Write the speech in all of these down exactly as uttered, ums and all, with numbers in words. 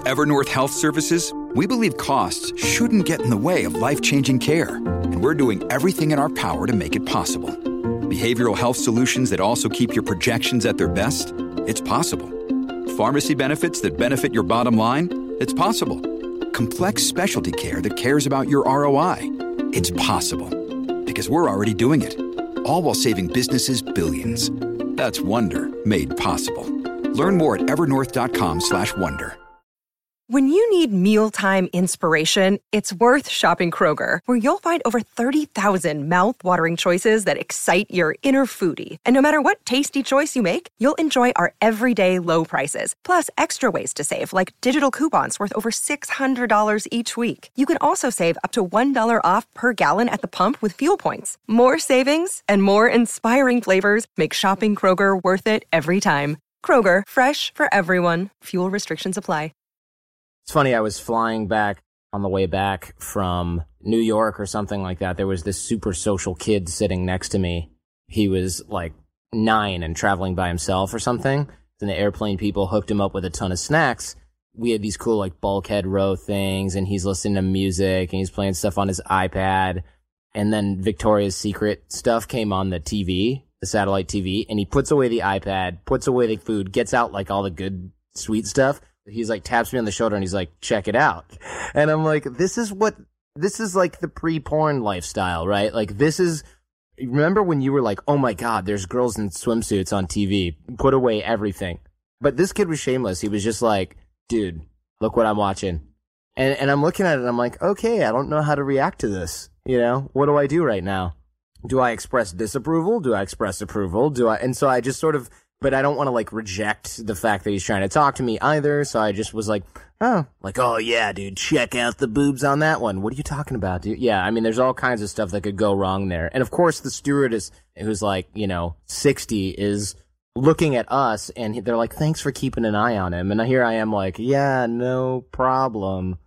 Evernorth Health Services, we believe costs shouldn't get in the way of life-changing care, and we're doing everything in our power to make it possible. Behavioral health solutions that also keep your projections at their best? It's possible. Pharmacy benefits that benefit your bottom line? It's possible. Complex specialty care that cares about your R O I? It's possible. Because we're already doing it. All while saving businesses billions. That's Wonder made possible. Learn more at evernorth.com slash wonder. When you need mealtime inspiration, it's worth shopping Kroger, where you'll find over thirty thousand mouth-watering choices that excite your inner foodie. And no matter what tasty choice you make, you'll enjoy our everyday low prices, plus extra ways to save, like digital coupons worth over six hundred dollars each week. You can also save up to one dollar off per gallon at the pump with fuel points. More savings and more inspiring flavors make shopping Kroger worth it every time. Kroger, fresh for everyone. Fuel restrictions apply. It's funny, I was flying back on the way back from New York or something like that. There was this super social kid sitting next to me. He was like nine and traveling by himself or something. And the airplane people hooked him up with a ton of snacks. We had these cool like bulkhead row things, and he's listening to music and he's playing stuff on his iPad. And then Victoria's Secret stuff came on the T V, the satellite T V, and he puts away the iPad, puts away the food, gets out like all the good sweet stuff. He's like, taps me on the shoulder and he's like, check it out. And I'm like, this is what, this is like the pre-porn lifestyle, right? Like this is, remember when you were like, oh my God, there's girls in swimsuits on T V, put away everything. But this kid was shameless. He was just like, dude, look what I'm watching. And, and I'm looking at it and I'm like, okay, I don't know how to react to this. You know, what do I do right now? Do I express disapproval? Do I express approval? Do I, and so I just sort of, but I don't want to like reject the fact that he's trying to talk to me either. So I just was like, oh, like, oh yeah, dude, check out the boobs on that one. What are you talking about, dude? Yeah. I mean, there's all kinds of stuff that could go wrong there. And of course the stewardess who's like, you know, sixty is looking at us and they're like, thanks for keeping an eye on him. And here I am like, yeah, no problem.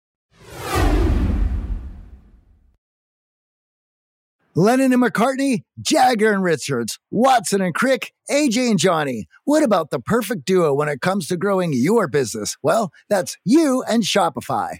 Lennon and McCartney, Jagger and Richards, Watson and Crick, A J and Johnny. What about the perfect duo when it comes to growing your business? Well, that's you and Shopify.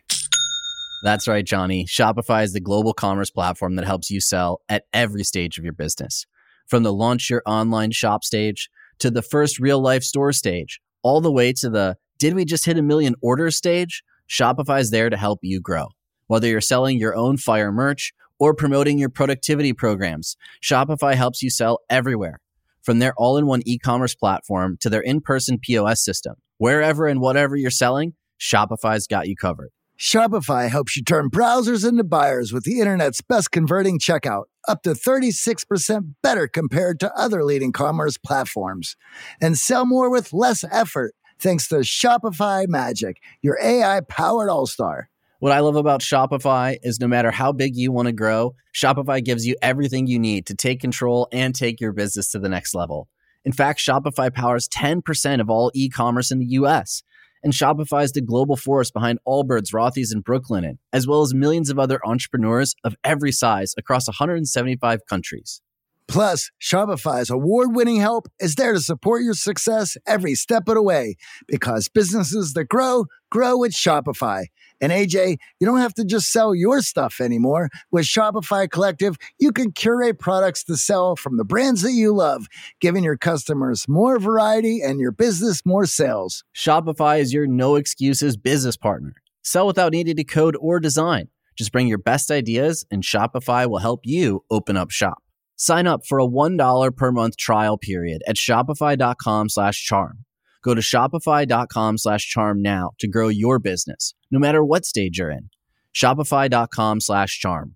That's right, Johnny. Shopify is the global commerce platform that helps you sell at every stage of your business. From the launch your online shop stage to the first real life store stage, all the way to the did we just hit a million orders stage? Shopify is there to help you grow. Whether you're selling your own fire merch or promoting your productivity programs, Shopify helps you sell everywhere. From their all-in-one e-commerce platform to their in-person P O S system. Wherever and whatever you're selling, Shopify's got you covered. Shopify helps you turn browsers into buyers with the internet's best converting checkout, up to thirty-six percent better compared to other leading commerce platforms. And sell more with less effort thanks to Shopify Magic, your A I-powered all-star. What I love about Shopify is no matter how big you want to grow, Shopify gives you everything you need to take control and take your business to the next level. In fact, Shopify powers ten percent of all e-commerce in the U S, and Shopify is the global force behind Allbirds, Rothy's, and Brooklinen, as well as millions of other entrepreneurs of every size across one hundred seventy-five countries. Plus, Shopify's award-winning help is there to support your success every step of the way, because businesses that grow, grow with Shopify. And A J, you don't have to just sell your stuff anymore. With Shopify Collective, you can curate products to sell from the brands that you love, giving your customers more variety and your business more sales. Shopify is your no-excuses business partner. Sell without needing to code or design. Just bring your best ideas, and Shopify will help you open up shop. Sign up for a one dollar per month trial period at shopify.com slash charm. Go to shopify.com slash charm now to grow your business, no matter what stage you're in. Shopify.com slash charm.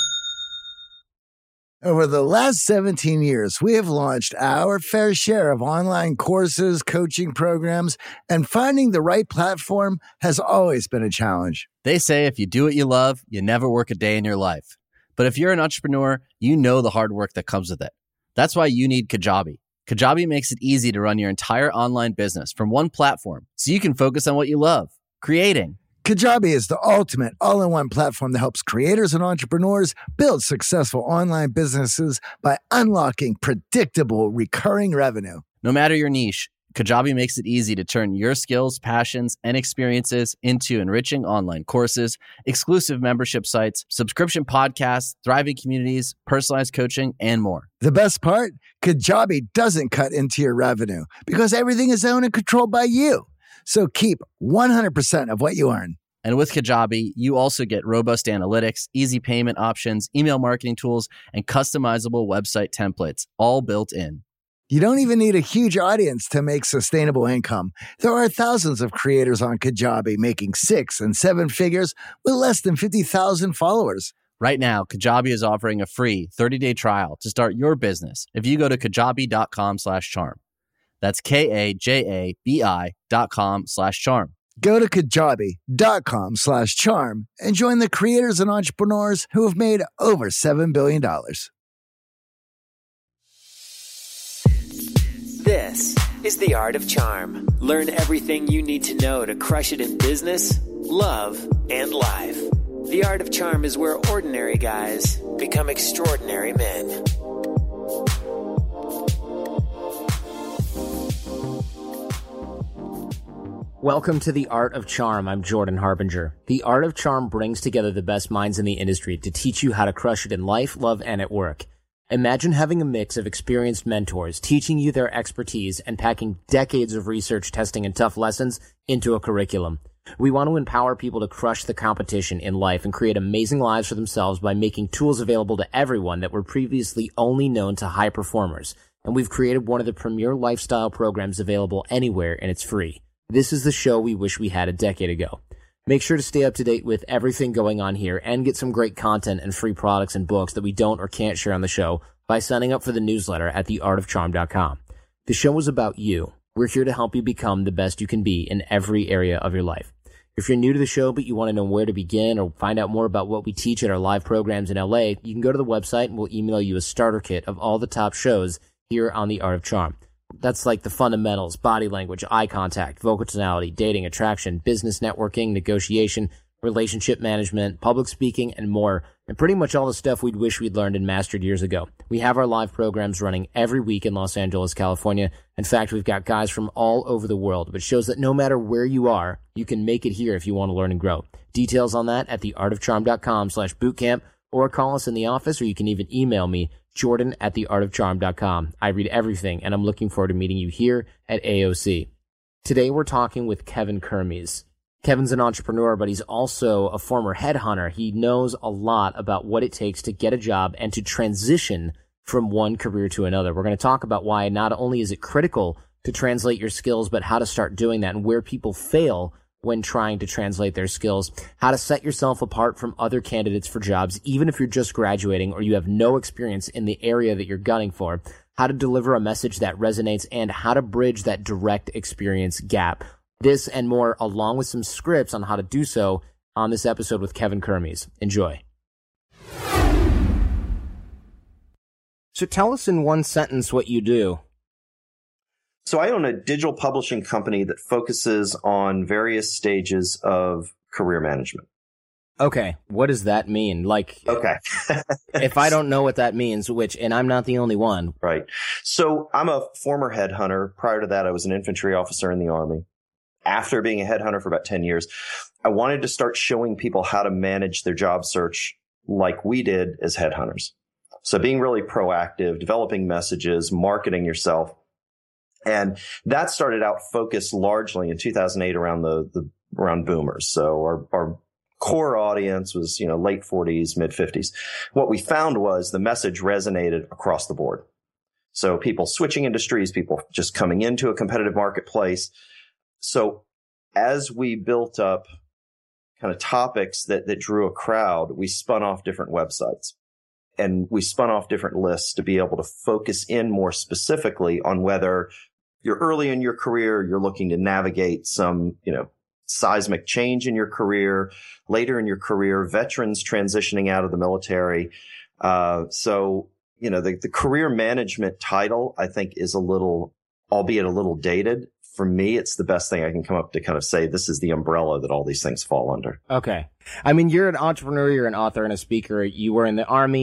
Over the last seventeen years, we have launched our fair share of online courses, coaching programs, and finding the right platform has always been a challenge. They say if you do what you love, you never work a day in your life. But if you're an entrepreneur, you know the hard work that comes with it. That's why you need Kajabi. Kajabi makes it easy to run your entire online business from one platform so you can focus on what you love, creating. Kajabi is the ultimate all-in-one platform that helps creators and entrepreneurs build successful online businesses by unlocking predictable recurring revenue. No matter your niche, Kajabi makes it easy to turn your skills, passions, and experiences into enriching online courses, exclusive membership sites, subscription podcasts, thriving communities, personalized coaching, and more. The best part? Kajabi doesn't cut into your revenue because everything is owned and controlled by you. So keep one hundred percent of what you earn. And with Kajabi, you also get robust analytics, easy payment options, email marketing tools, and customizable website templates, all built in. You don't even need a huge audience to make sustainable income. There are thousands of creators on Kajabi making six and seven figures with less than fifty thousand followers. Right now, Kajabi is offering a free thirty-day trial to start your business if you go to kajabi.com slash charm. That's K-A-J-A-B-I dot com slash charm. Go to kajabi.com slash charm and join the creators and entrepreneurs who have made over seven billion dollars. This is The Art of Charm. Learn everything you need to know to crush it in business, love, and life. The Art of Charm is where ordinary guys become extraordinary men. Welcome to The Art of Charm. I'm Jordan Harbinger. The Art of Charm brings together the best minds in the industry to teach you how to crush it in life, love, and at work. Imagine having a mix of experienced mentors teaching you their expertise and packing decades of research, testing, and tough lessons into a curriculum. We want to empower people to crush the competition in life and create amazing lives for themselves by making tools available to everyone that were previously only known to high performers. And we've created one of the premier lifestyle programs available anywhere, and it's free. This is the show we wish we had a decade ago. Make sure to stay up to date with everything going on here and get some great content and free products and books that we don't or can't share on the show by signing up for the newsletter at the art of charm dot com. The show is about you. We're here to help you become the best you can be in every area of your life. If you're new to the show but you want to know where to begin or find out more about what we teach at our live programs in L A, you can go to the website and we'll email you a starter kit of all the top shows here on The Art of Charm. That's like the fundamentals, body language, eye contact, vocal tonality, dating, attraction, business networking, negotiation, relationship management, public speaking, and more. And pretty much all the stuff we'd wish we'd learned and mastered years ago. We have our live programs running every week in Los Angeles, California. In fact, we've got guys from all over the world, which shows that no matter where you are, you can make it here if you want to learn and grow. Details on that at the art of charm dot com slash bootcamp, or call us in the office, or you can even email me, Jordan at the art of charm dot com. I read everything, and I'm looking forward to meeting you here at A O C. Today, we're talking with Kevin Kermes. Kevin's an entrepreneur, but he's also a former headhunter. He knows a lot about what it takes to get a job and to transition from one career to another. We're going to talk about why not only is it critical to translate your skills, but how to start doing that and where people fail when trying to translate their skills, how to set yourself apart from other candidates for jobs, even if you're just graduating or you have no experience in the area that you're gunning for, how to deliver a message that resonates, and how to bridge that direct experience gap. This and more, along with some scripts on how to do so, on this episode with Kevin Kermes. Enjoy. So tell us in one sentence what you do. So I own a digital publishing company that focuses on various stages of career management. Okay. What does that mean? Like, okay. If I don't know what that means, which, and I'm not the only one. Right. So I'm a former headhunter. Prior to that, I was an infantry officer in the Army. After being a headhunter for about ten years, I wanted to start showing people how to manage their job search like we did as headhunters. So being really proactive, developing messages, marketing yourself. And that started out focused largely in two thousand eight around the, the around boomers. So our, our core audience was, you know, late forties, mid fifties. What we found was the message resonated across the board. So people switching industries, people just coming into a competitive marketplace. So as we built up kind of topics that, that drew a crowd, we spun off different websites. And we spun off different lists to be able to focus in more specifically on whether you're early in your career, you're looking to navigate some, you know, seismic change in your career, later in your career, veterans transitioning out of the military. Uh, so, you know, the, the career management title, I think, is a little, albeit a little dated. For me, it's the best thing I can come up to kind of say this is the umbrella that all these things fall under. Okay. I mean, you're an entrepreneur, you're an author and a speaker. You were in the Army.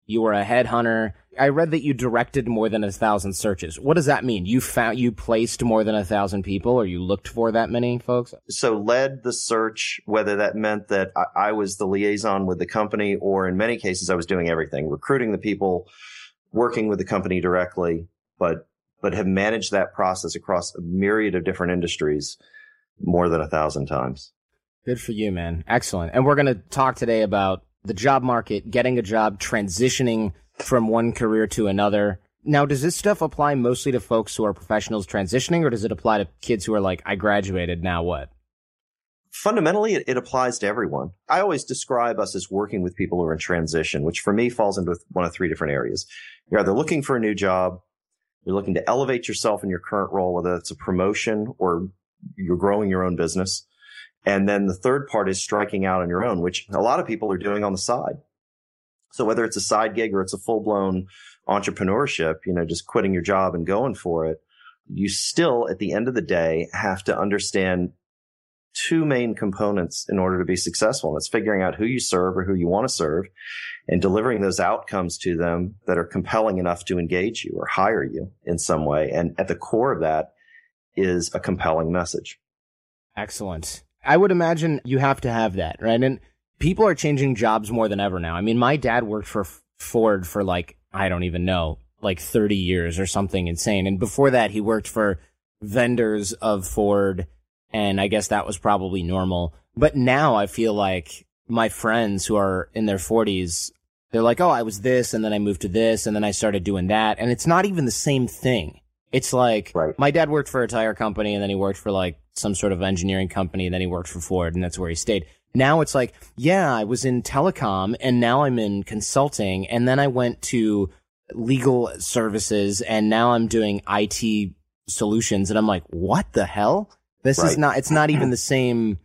You were a headhunter. I read that you directed more than a thousand searches. What does that mean? You found, you placed more than a thousand people, or you looked for that many folks? So led the search, whether that meant that I, I was the liaison with the company, or in many cases, I was doing everything, recruiting the people, working with the company directly, but, but have managed that process across a myriad of different industries more than a thousand times. Good for you, man. Excellent. And we're going to talk today about the job market, getting a job, transitioning from one career to another. Now, does this stuff apply mostly to folks who are professionals transitioning, or does it apply to kids who are like, I graduated, now what? Fundamentally, it, it applies to everyone. I always describe us as working with people who are in transition, which for me falls into one of three different areas. You're either looking for a new job, you're looking to elevate yourself in your current role, whether it's a promotion or you're growing your own business. And then the third part is striking out on your own, which a lot of people are doing on the side. So whether it's a side gig or it's a full-blown entrepreneurship, you know, just quitting your job and going for it, you still, at the end of the day, have to understand two main components in order to be successful. And it's figuring out who you serve or who you want to serve and delivering those outcomes to them that are compelling enough to engage you or hire you in some way. And at the core of that is a compelling message. Excellent. I would imagine you have to have that, right? And people are changing jobs more than ever now. I mean, my dad worked for Ford for like, I don't even know, like thirty years or something insane. And before that, he worked for vendors of Ford. And I guess that was probably normal. But now I feel like my friends who are in their forties, they're like, oh, I was this, and then I moved to this, and then I started doing that. And it's not even the same thing. It's like, right. My dad worked for a tire company, and then he worked for like some sort of engineering company, and then he worked for Ford, and that's where he stayed. Now it's like, yeah, I was in telecom, and now I'm in consulting, and then I went to legal services, and now I'm doing I T solutions. And I'm like, what the hell? This right. is not, it's not even the same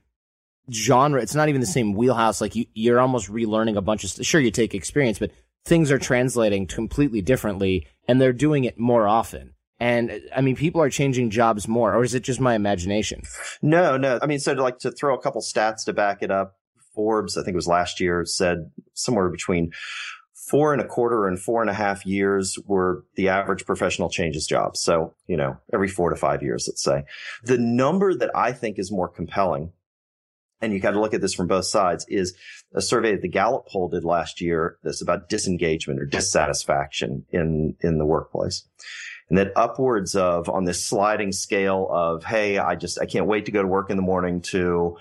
genre. It's not even the same wheelhouse. Like you, you're almost relearning a bunch of, st- sure, you take experience, but things are translating completely differently, and they're doing it more often. And I mean, people are changing jobs more, or is it just my imagination? No, no. I mean, so to like to throw a couple stats to back it up, Forbes, I think it was last year, said somewhere between four and a quarter and four and a half years were the average professional changes jobs. So, you know, every four to five years, let's say. The number that I think is more compelling, and you got to look at this from both sides, is a survey that the Gallup poll did last year that's about disengagement or dissatisfaction in, in the workplace. And that upwards of, on this sliding scale of, hey, I just, I can't wait to go to work in the morning, to,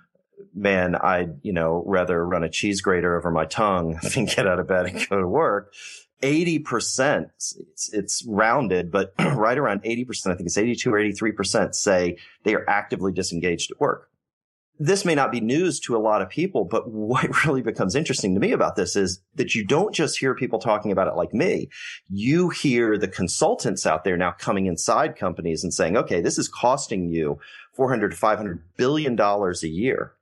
man, I'd, you know, rather run a cheese grater over my tongue than get out of bed and go to work. eighty percent, it's, it's rounded, but right around eighty percent, I think it's eighty-two or eighty-three percent say they are actively disengaged at work. This may not be news to a lot of people, but what really becomes interesting to me about this is that you don't just hear people talking about it like me. You hear the consultants out there now coming inside companies and saying, okay, this is costing you four hundred to five hundred billion dollars a year.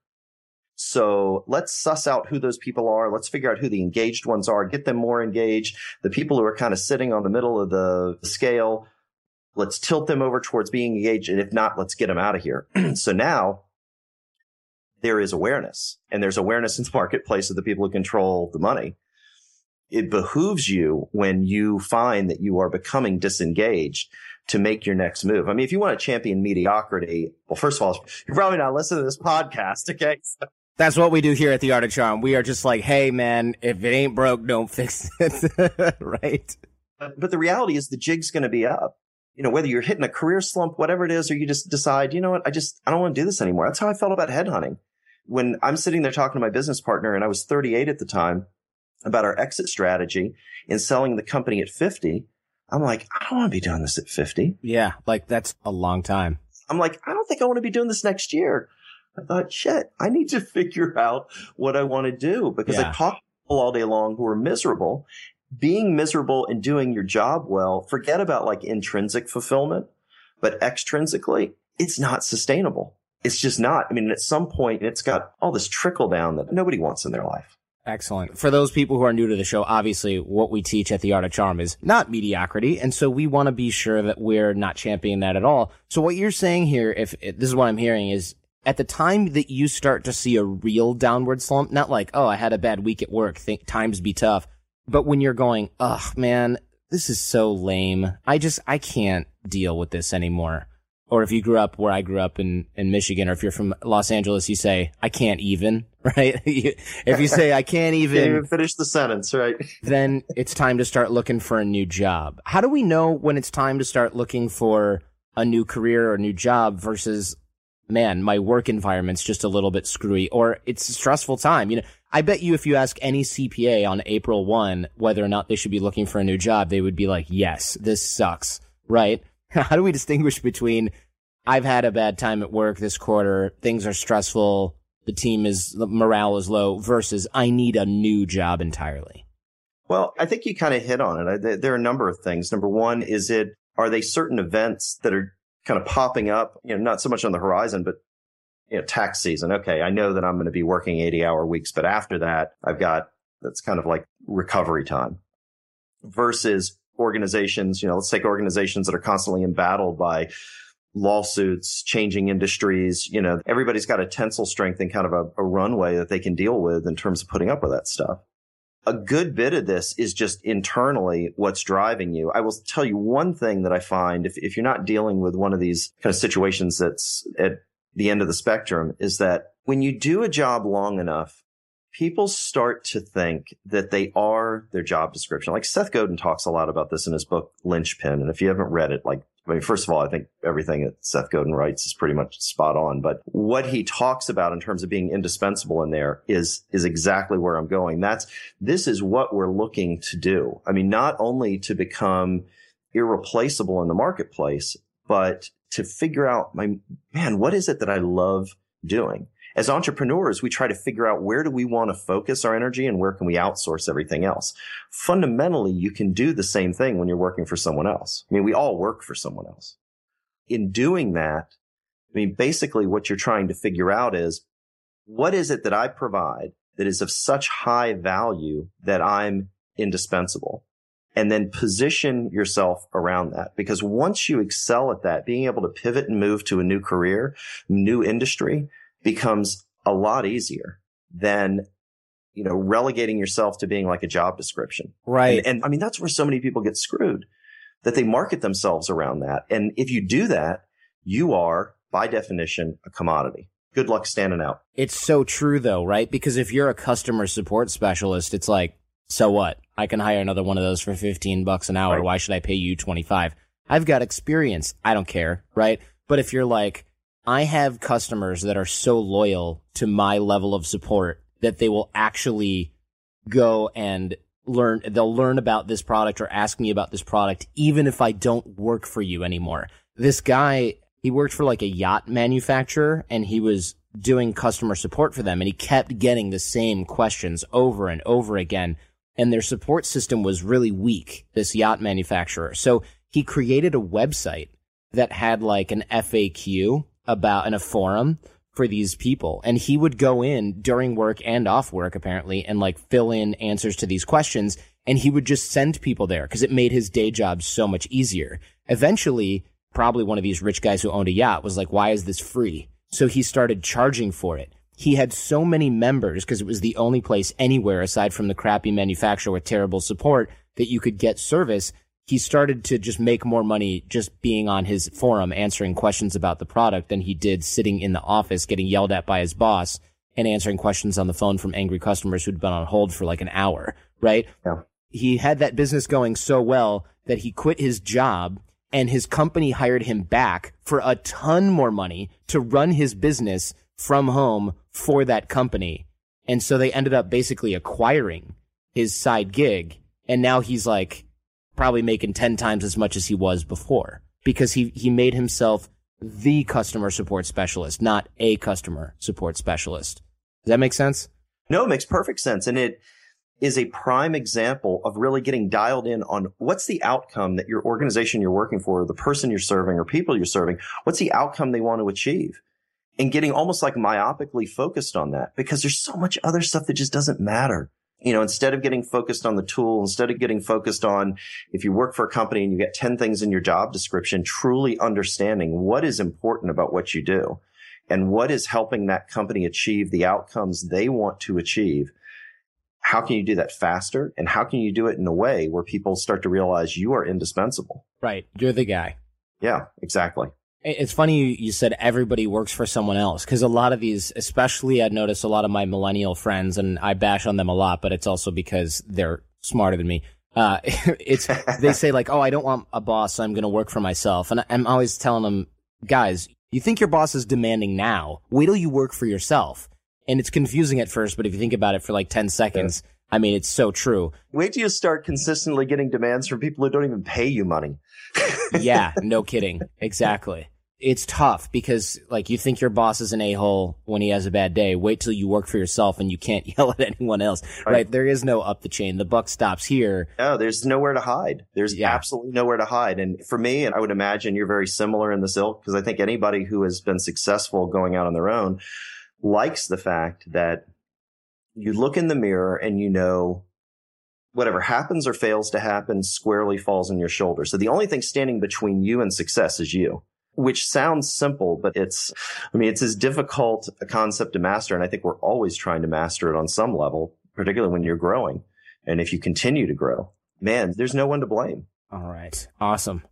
So let's suss out who those people are. Let's figure out who the engaged ones are, get them more engaged. The people who are kind of sitting on the middle of the scale, let's tilt them over towards being engaged. And if not, let's get them out of here. So now there is awareness, and there's awareness in the marketplace of the people who control the money. It behooves you, when you find that you are becoming disengaged, to make your next move. I mean, if you want to champion mediocrity, well, first of all, you're probably not listening to this podcast, okay? So. That's what we do here at The Art of Charm. We are just like, hey, man, if it ain't broke, don't fix it, right? But, but the reality is the jig's going to be up. You know, whether you're hitting a career slump, whatever it is, or you just decide, you know what, I just, I don't want to do this anymore. That's how I felt about headhunting. When I'm sitting there talking to my business partner, and I was thirty-eight at the time, about our exit strategy in selling the company at fifty, I'm like, I don't want to be doing this at fifty. Yeah, like that's a long time. I'm like, I don't think I want to be doing this next year. I thought, shit, I need to figure out what I want to do, because yeah. I talk to people all day long who are miserable. Being miserable and doing your job well, forget about like intrinsic fulfillment, but extrinsically, it's not sustainable. It's just not. I mean, at some point, it's got all this trickle down that nobody wants in their life. Excellent. For those people who are new to the show, obviously what we teach at The Art of Charm is not mediocrity. And so we want to be sure that we're not championing that at all. So what you're saying here, if, if this is what I'm hearing, is at the time that you start to see a real downward slump, not like, oh, I had a bad week at work, think times be tough. But when you're going, ugh, man, this is so lame. I just, I can't deal with this anymore. Or if you grew up where I grew up in, in Michigan, or if you're from Los Angeles, you say, I can't even, right? If you say, I can't even, can't even finish the sentence, right? Then it's time to start looking for a new job. How do we know when it's time to start looking for a new career or a new job versus, man, my work environment's just a little bit screwy, or it's a stressful time? You know, I bet you if you ask any C P A on April first whether or not they should be looking for a new job, they would be like, yes, this sucks, right? How do we distinguish between I've had a bad time at work this quarter, things are stressful, the team is, the morale is low, versus I need a new job entirely? Well, I think you kind of hit on it. There are a number of things. Number one, is it, are they certain events that are kind of popping up, you know, not so much on the horizon, but, you know, tax season. Okay, I know that I'm going to be working eighty hour weeks, but after that, I've got, that's kind of like recovery time. Versus organizations, you know, let's take organizations that are constantly embattled by lawsuits, changing industries. You know, everybody's got a tensile strength and kind of a, a runway that they can deal with in terms of putting up with that stuff. A good bit of this is just internally what's driving you. I will tell you one thing that I find, if, if you're not dealing with one of these kind of situations that's at the end of the spectrum, is that when you do a job long enough, people start to think that they are their job description. Like Seth Godin talks a lot about this in his book, Linchpin. And if you haven't read it, like, I mean, first of all, I think everything that Seth Godin writes is pretty much spot on. But what he talks about in terms of being indispensable in there is, is exactly where I'm going. That's, this is what we're looking to do. I mean, not only to become irreplaceable in the marketplace, but to figure out, my man, what is it that I love doing? As entrepreneurs, we try to figure out where do we want to focus our energy and where can we outsource everything else. Fundamentally, you can do the same thing when you're working for someone else. I mean, we all work for someone else. In doing that, I mean, basically what you're trying to figure out is, what is it that I provide that is of such high value that I'm indispensable? And then position yourself around that. Because once you excel at that, being able to pivot and move to a new career, new industry, becomes a lot easier than, you know, relegating yourself to being like a job description. Right. And, and I mean, that's where so many people get screwed, that they market themselves around that. And if you do that, you are, by definition, a commodity. Good luck standing out. It's so true, though, right? Because if you're a customer support specialist, it's like, so what? I can hire another one of those for fifteen bucks an hour. Right. Why should I pay you twenty-five? I've got experience. I don't care, right? But if you're like, I have customers that are so loyal to my level of support that they will actually go and learn, they'll learn about this product or ask me about this product, even if I don't work for you anymore. This guy, he worked for like a yacht manufacturer and he was doing customer support for them, and he kept getting the same questions over and over again. And their support system was really weak, this yacht manufacturer. So he created a website that had like an F A Q about in a forum for these people. And he would go in during work and off work, apparently, and like fill in answers to these questions. And he would just send people there because it made his day job so much easier. Eventually, probably one of these rich guys who owned a yacht was like, why is this free? So he started charging for it. He had so many members because it was the only place anywhere aside from the crappy manufacturer with terrible support that you could get service. He started to just make more money just being on his forum answering questions about the product than he did sitting in the office getting yelled at by his boss and answering questions on the phone from angry customers who'd been on hold for like an hour, right? Yeah. He had that business going so well that he quit his job and his company hired him back for a ton more money to run his business from home for that company. And so they ended up basically acquiring his side gig. And now he's like, probably making ten times as much as he was before because he, he made himself the customer support specialist, not a customer support specialist. Does that make sense? No, it makes perfect sense. And it is a prime example of really getting dialed in on what's the outcome that your organization you're working for, or the person you're serving or people you're serving, what's the outcome they want to achieve, and getting almost like myopically focused on that because there's so much other stuff that just doesn't matter. You know, instead of getting focused on the tool, instead of getting focused on, if you work for a company and you get ten things in your job description, truly understanding what is important about what you do and what is helping that company achieve the outcomes they want to achieve. how can you do that faster? And how can you do it in a way where people start to realize you are indispensable? Right. You're the guy. Yeah, exactly. It's funny you said everybody works for someone else, because a lot of these, especially I notice a lot of my millennial friends, and I bash on them a lot, but it's also because they're smarter than me. Uh, it's, they say like, oh, I don't want a boss, so I'm going to work for myself. And I'm always telling them, guys, you think your boss is demanding now, wait till you work for yourself. And it's confusing at first, but if you think about it for like ten seconds, yeah. I mean, it's so true. Wait till you start consistently getting demands from people who don't even pay you money. Yeah, no kidding. Exactly. It's tough because, like, you think your boss is an a-hole when he has a bad day. Wait till you work for yourself and you can't yell at anyone else, right? right? There is no up the chain. The buck stops here. No, there's nowhere to hide. There's yeah. absolutely nowhere to hide. And for me, and I would imagine you're very similar in this ilk, because I think anybody who has been successful going out on their own likes the fact that you look in the mirror and you know whatever happens or fails to happen squarely falls on your shoulder. So the only thing standing between you and success is you. Which sounds simple, but it's, I mean, it's as difficult a concept to master. And I think we're always trying to master it on some level, particularly when you're growing. And if you continue to grow, man, there's no one to blame. All right. Awesome.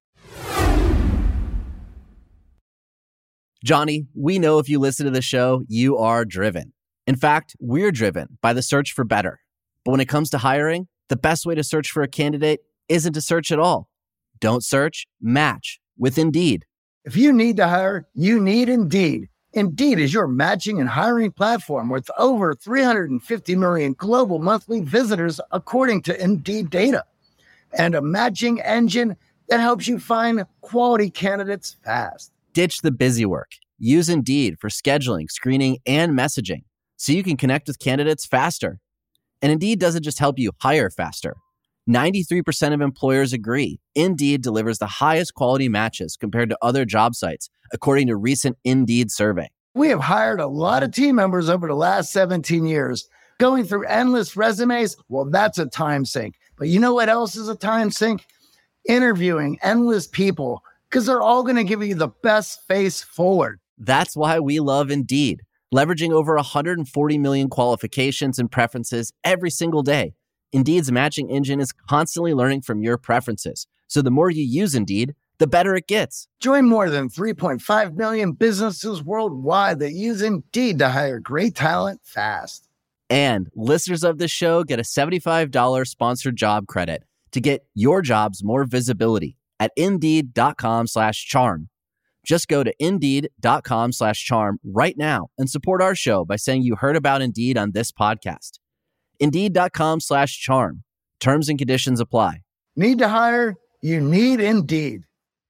Johnny, we know if you listen to the show, you are driven. In fact, we're driven by the search for better. But when it comes to hiring, the best way to search for a candidate isn't to search at all. Don't search, match with Indeed. If you need to hire, you need Indeed. Indeed is your matching and hiring platform with over three hundred fifty million global monthly visitors, according to Indeed data, and a matching engine that helps you find quality candidates fast. Ditch the busy work. Use Indeed for scheduling, screening, and messaging so you can connect with candidates faster. And Indeed doesn't just help you hire faster. ninety-three percent of employers agree Indeed delivers the highest quality matches compared to other job sites, according to recent Indeed survey. We have hired a lot of team members over the last seventeen years. Going through endless resumes, well, that's a time sink. But you know what else is a time sink? Interviewing endless people, because they're all going to give you the best face forward. That's why we love Indeed, leveraging over one hundred forty million qualifications and preferences every single day. Indeed's matching engine is constantly learning from your preferences. So the more you use Indeed, the better it gets. Join more than three point five million businesses worldwide that use Indeed to hire great talent fast. And listeners of this show get a seventy-five dollars sponsored job credit to get your jobs more visibility at Indeed.com slash charm. Just go to Indeed.com slash charm right now and support our show by saying you heard about Indeed on this podcast. Indeed.com slash charm. Terms and conditions apply. Need to hire? You need Indeed.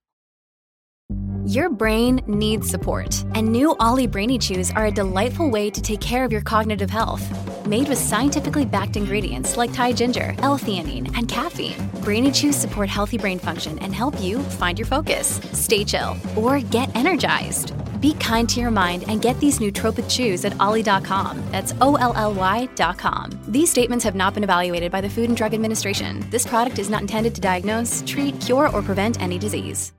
Your brain needs support, and new Ollie Brainy Chews are a delightful way to take care of your cognitive health. Made with scientifically backed ingredients like Thai ginger, L-theanine, and caffeine, Brainy Chews support healthy brain function and help you find your focus, stay chill, or get energized. Be kind to your mind and get these nootropic chews at ollie dot com. That's O L L Y dot com. These statements have not been evaluated by the Food and Drug Administration. This product is not intended to diagnose, treat, cure, or prevent any disease.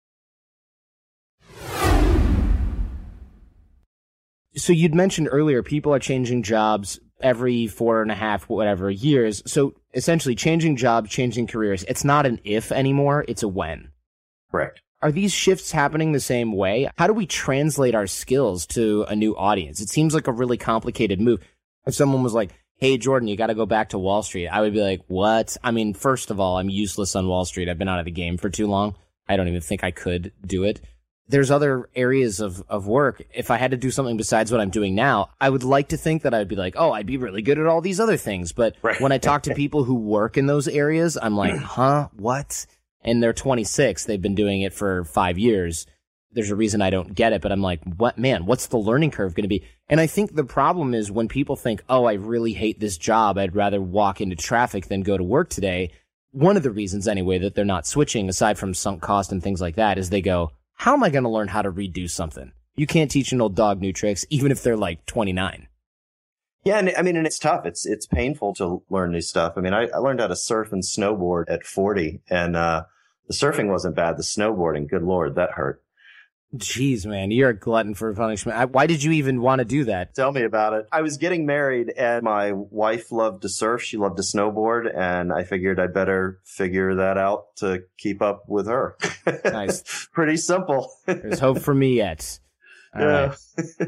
So you'd mentioned earlier, people are changing jobs every four and a half, whatever, years. So essentially changing jobs, changing careers. It's not an if anymore. It's a when. Correct. Are these shifts happening the same way? How do we translate our skills to a new audience? It seems like a really complicated move. If someone was like, hey, Jordan, you got to go back to Wall Street, I would be like, what? I mean, first of all, I'm useless on Wall Street. I've been out of the game for too long. I don't even think I could do it. There's other areas of, of work. If I had to do something besides what I'm doing now, I would like to think that I'd be like, oh, I'd be really good at all these other things. But right. when I talk to people who work in those areas, I'm like, huh, what? And they're twenty-six. They've been doing it for five years. There's a reason I don't get it, but I'm like, what, man, what's the learning curve going to be? And I think the problem is when people think, oh, I really hate this job, I'd rather walk into traffic than go to work today. One of the reasons anyway that they're not switching, aside from sunk cost and things like that, is they go, how am I going to learn how to redo something? You can't teach an old dog new tricks, even if they're like twenty-nine. Yeah, and I mean, and it's tough. It's it's painful to learn new stuff. I mean, I, I learned how to surf and snowboard at forty, and uh, the surfing wasn't bad. The snowboarding, good Lord, that hurt. Jeez, man, you're a glutton for punishment. I, why did you even want to do that? Tell me about it. I was getting married and my wife loved to surf. She loved to snowboard. And I figured I'd better figure that out to keep up with her. Nice. Pretty simple. There's hope for me yet. All yeah. right.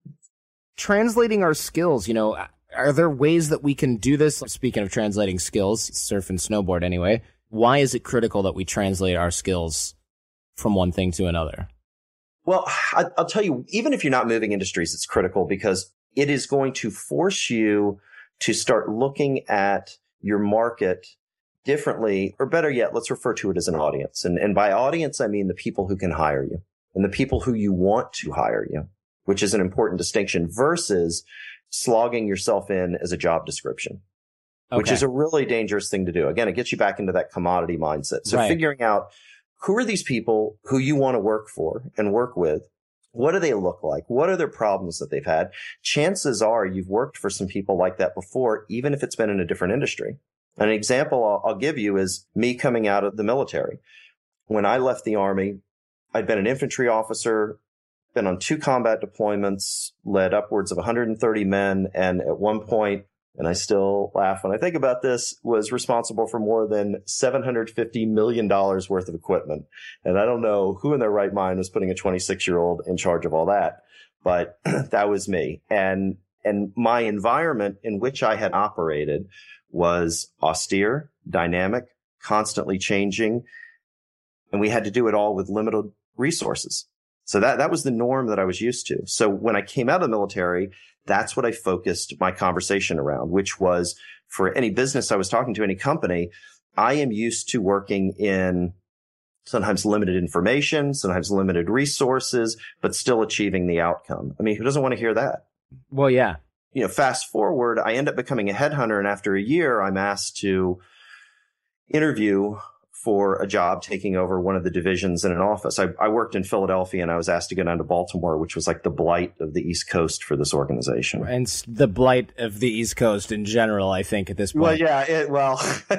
Translating our skills, you know, are there ways that we can do this? Speaking of translating skills, surf and snowboard anyway, why is it critical that we translate our skills from one thing to another? Well, I, I'll tell you, even if you're not moving industries, it's critical because it is going to force you to start looking at your market differently, or better yet, let's refer to it as an audience. And, and by audience, I mean the people who can hire you and the people who you want to hire you, which is an important distinction versus slogging yourself in as a job description, okay. which is a really dangerous thing to do. Again, it gets you back into that commodity mindset. So right. figuring out who are these people who you want to work for and work with? What do they look like? What are their problems that they've had? Chances are you've worked for some people like that before, even if it's been in a different industry. An example I'll, I'll give you is me coming out of the military. When I left the Army, I'd been an infantry officer, been on two combat deployments, led upwards of one hundred thirty men, and at one point, and I still laugh when I think about this, was responsible for more than seven hundred fifty million dollars worth of equipment. And I don't know who in their right mind was putting a twenty-six-year-old in charge of all that, but that was me. And, and my environment in which I had operated was austere, dynamic, constantly changing, and we had to do it all with limited resources. So that, that was the norm that I was used to. So when I came out of the military, that's what I focused my conversation around, which was for any business I was talking to, any company, I am used to working in sometimes limited information, sometimes limited resources, but still achieving the outcome. I mean, who doesn't want to hear that? Well, yeah. You know, fast forward, I end up becoming a headhunter. And after a year, I'm asked to interview for a job taking over one of the divisions in an office. I, I worked in Philadelphia and I was asked to go down to Baltimore, which was like the blight of the East Coast for this organization. And the blight of the East Coast in general, I think, at this point. Well, yeah, it, well,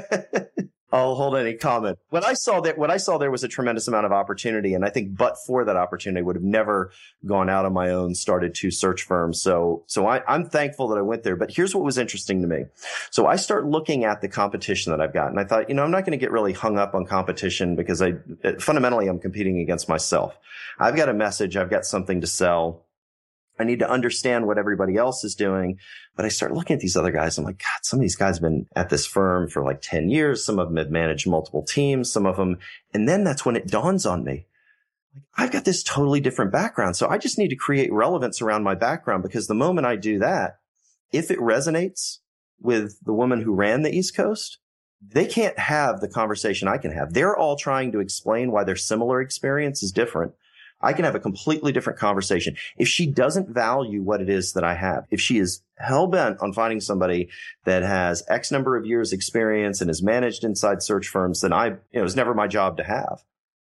I'll hold any comment. When I saw that, what I saw there was a tremendous amount of opportunity. And I think but for that opportunity, I would have never gone out on my own, started two search firms. So, so I, I'm thankful that I went there. But here's what was interesting to me. So I start looking at the competition that I've got. And I thought, you know, I'm not going to get really hung up on competition because I fundamentally I'm competing against myself. I've got a message. I've got something to sell. I need to understand what everybody else is doing. But I start looking at these other guys. I'm like, God, some of these guys have been at this firm for like ten years. Some of them have managed multiple teams, some of them. And then that's when it dawns on me. I've got this totally different background. So I just need to create relevance around my background, because the moment I do that, if it resonates with the woman who ran the East Coast, they can't have the conversation I can have. They're all trying to explain why their similar experience is different. I can have a completely different conversation. If she doesn't value what it is that I have, if she is hell-bent on finding somebody that has X number of years experience and is managed inside search firms, then I, you know, it was never my job to have.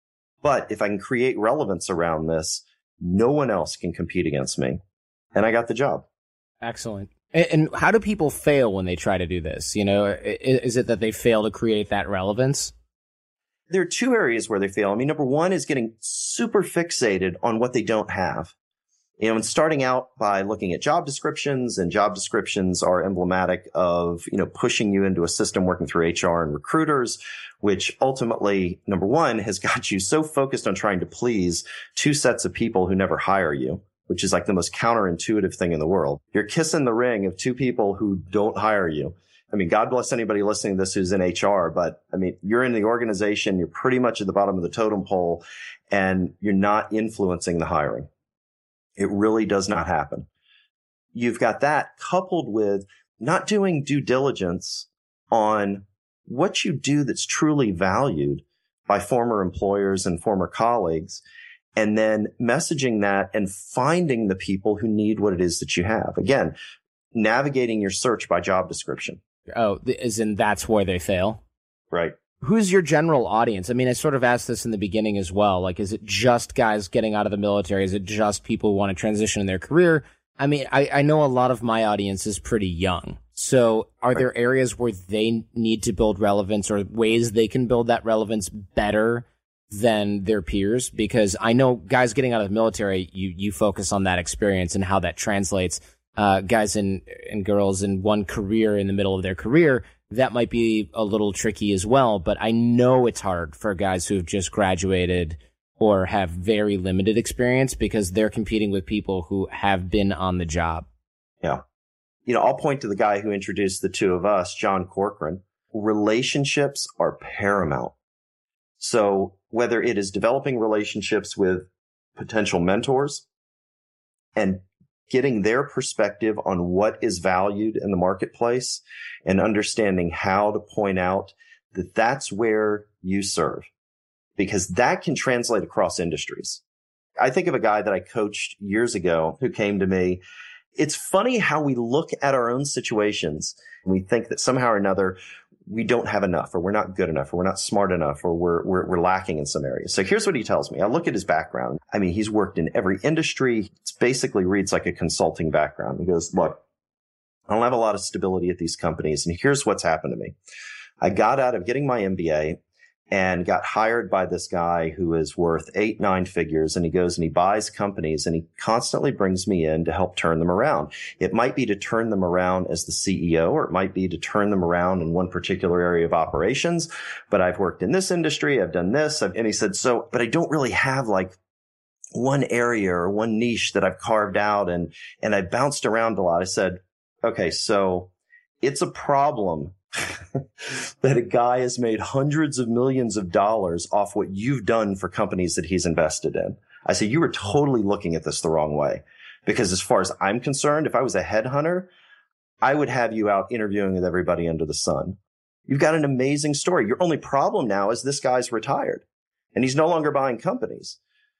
But if I can create relevance around this, no one else can compete against me. And I got the job. Excellent. And how do people fail when they try to do this? You know, is it that they fail to create that relevance? There are two areas where they fail. I mean, number one is getting super fixated on what they don't have. You know, and starting out by looking at job descriptions, and job descriptions are emblematic of, you know, pushing you into a system working through H R and recruiters, which ultimately, number one, has got you so focused on trying to please two sets of people who never hire you, which is like the most counterintuitive thing in the world. You're kissing the ring of two people who don't hire you. I mean, God bless anybody listening to this who's in H R, but I mean, you're in the organization, you're pretty much at the bottom of the totem pole, and you're not influencing the hiring. It really does not happen. You've got that coupled with not doing due diligence on what you do that's truly valued by former employers and former colleagues, and then messaging that and finding the people who need what it is that you have. Again, navigating your search by job description. Oh, as in that's where they fail? Right. Who's your general audience? I mean, I sort of asked this in the beginning as well. Like, is it just guys getting out of the military? Is it just people who want to transition in their career? I mean, I, I know a lot of my audience is pretty young. So are right. there areas where they need to build relevance, or ways they can build that relevance better than their peers? Because I know guys getting out of the military, you, you focus on that experience and how that translates. Uh, guys and, and girls in one career in the middle of their career, that might be a little tricky as well. But I know it's hard for guys who have just graduated or have very limited experience because they're competing with people who have been on the job. Yeah. You know, I'll point to the guy who introduced the two of us, John Corcoran. Relationships are paramount. So whether it is developing relationships with potential mentors and getting their perspective on what is valued in the marketplace and understanding how to point out that that's where you serve, because that can translate across industries. I think of a guy that I coached years ago who came to me. It's funny how we look at our own situations and we think that somehow or another we don't have enough, or we're not good enough, or we're not smart enough, or we're, we're, we're lacking in some areas. So here's what he tells me. I look at his background. I mean, he's worked in every industry. It basically reads like a consulting background. He goes, look, I don't have a lot of stability at these companies. And here's what's happened to me. I got out of getting my M B A and got hired by this guy who is worth eight, nine figures. And he goes and he buys companies and he constantly brings me in to help turn them around. It might be to turn them around as the C E O, or it might be to turn them around in one particular area of operations. But I've worked in this industry. I've done this. I've, and he said, so, but I don't really have like one area or one niche that I've carved out, and, and I bounced around a lot. I said, okay, so it's a problem that a guy has made hundreds of millions of dollars off what you've done for companies that he's invested in. I say, you were totally looking at this the wrong way, because as far as I'm concerned, if I was a headhunter, I would have you out interviewing with everybody under the sun. You've got an amazing story. Your only problem now is this guy's retired and he's no longer buying companies.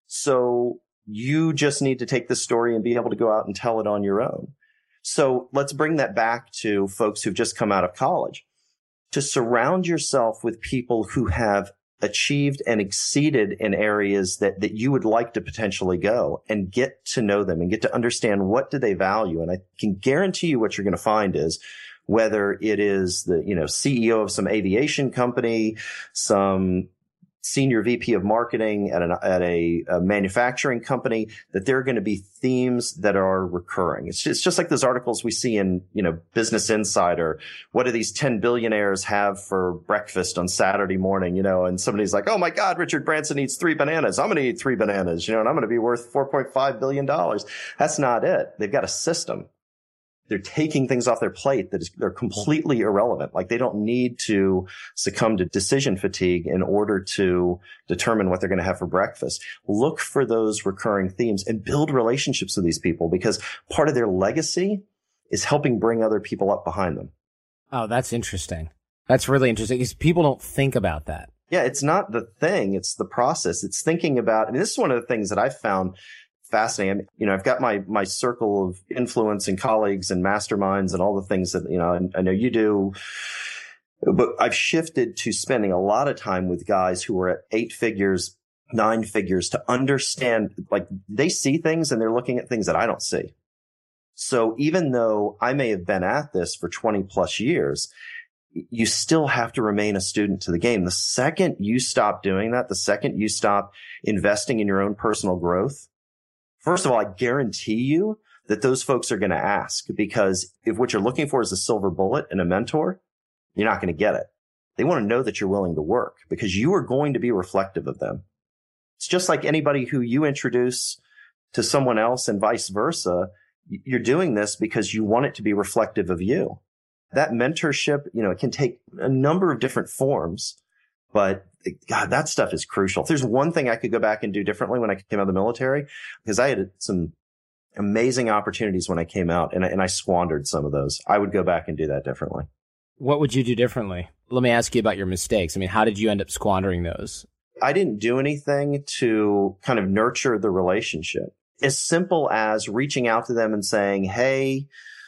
So you just need to take this story and be able to go out and tell it on your own. So let's bring that back to folks who've just come out of college. To surround yourself with people who have achieved and exceeded in areas that, that you would like to potentially go, and get to know them and get to understand what do they value. And I can guarantee you what you're going to find is, whether it is the, you know, C E O of some aviation company, some senior V P of marketing at, an, at a, a manufacturing company, that there are going to be themes that are recurring. It's just, it's just like those articles we see in, you know, Business Insider. What do these ten billionaires have for breakfast on Saturday morning? You know, and somebody's like, oh my God, Richard Branson eats three bananas. I'm going to eat three bananas, you know, and I'm going to be worth four point five billion dollars. That's not it. They've got a system. They're taking things off their plate that is, they're completely irrelevant. Like, they don't need to succumb to decision fatigue in order to determine what they're going to have for breakfast. Look for those recurring themes and build relationships with these people, because part of their legacy is helping bring other people up behind them. Oh, that's interesting. That's really interesting, because people don't think about that. Yeah, it's not the thing. It's the process. It's thinking about, I mean, this is one of the things that I've found fascinating. You know, I've got my, my circle of influence and colleagues and masterminds and all the things that, you know, I, I know you do, but I've shifted to spending a lot of time with guys who are at eight figures, nine figures, to understand, like, they see things and they're looking at things that I don't see. So even though I may have been at this for twenty plus years, you still have to remain a student to the game. The second you stop doing that, the second you stop investing in your own personal growth, first of all, I guarantee you that those folks are going to ask, because if what you're looking for is a silver bullet and a mentor, you're not going to get it. They want to know that you're willing to work, because you are going to be reflective of them. It's just like anybody who you introduce to someone else and vice versa. You're doing this because you want it to be reflective of you. That mentorship, you know, it can take a number of different forms, but God, that stuff is crucial. If there's one thing I could go back and do differently when I came out of the military, because I had some amazing opportunities when I came out, and I, and I squandered some of those. I would go back and do that differently. What would you do differently? Let me ask you about your mistakes. I mean, how did you end up squandering those? I didn't do anything to kind of nurture the relationship. As simple as reaching out to them and saying, hey,